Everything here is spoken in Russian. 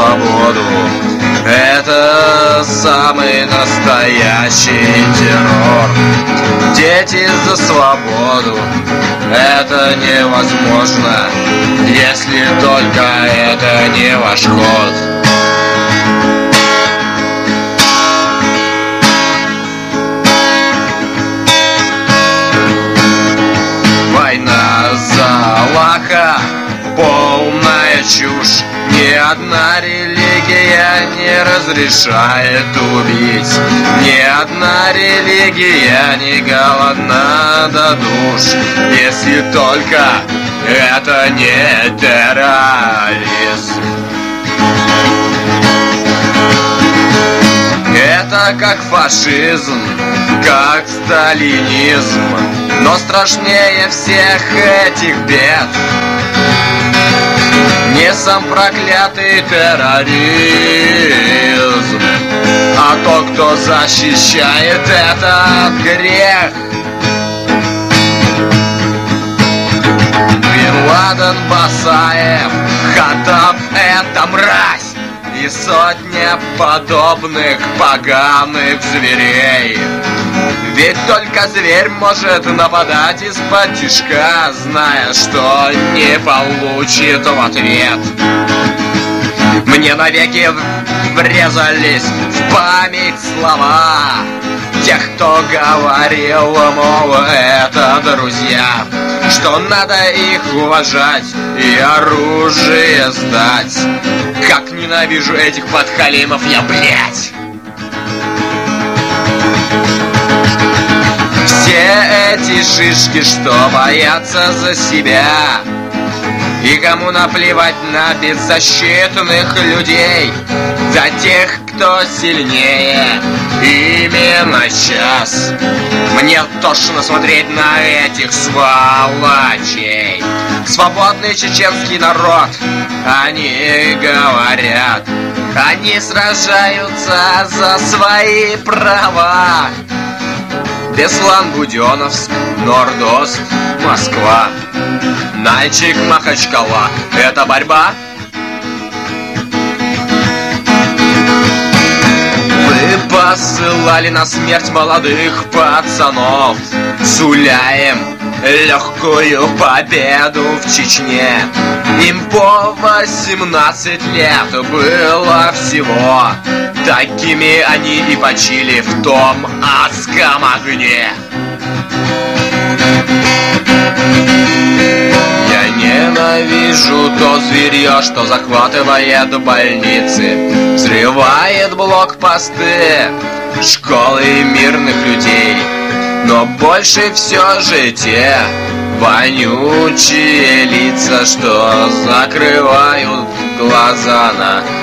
свободу. Это самый настоящий террор. Дети за свободу. Это невозможно, если только это не ваш ход. Война за Аллаха, полная чушь. Ни одна религия не разрешает убить. Ни одна религия не голодна до душ, если только это не терроризм. Это как фашизм, как сталинизм, но страшнее всех этих бед не сам проклятый терроризм, а тот, кто защищает этот грех. Бин Ладен, Басаев, Хаттаб — это мразь, и сотня подобных поганых зверей. Ведь только зверь может нападать из-под тишка, зная, что не получит в ответ. Мне навеки врезались в память слова тех, кто говорил, мол, это друзья, что надо их уважать и оружие сдать. Как ненавижу этих подхалимов я, блядь! Все эти шишки, что боятся за себя, и кому наплевать на беззащитных людей, за тех, кто сильнее именно сейчас. Мне тошно смотреть на этих сволочей. Свободный чеченский народ, они говорят, они сражаются за свои права. Беслан, Буденновск, Норд-Ост, Москва, Нальчик, Махачкала. Это борьба? Вы посылали на смерть молодых пацанов, суля им легкую победу в Чечне. Им по 18 лет было всего. Такими они и почили в том адском огне. Я ненавижу то зверье, что захватывает больницы, взрывает блокпосты, школы и мирных людей. Но больше все же те вонючие лица, что закрывают глаза на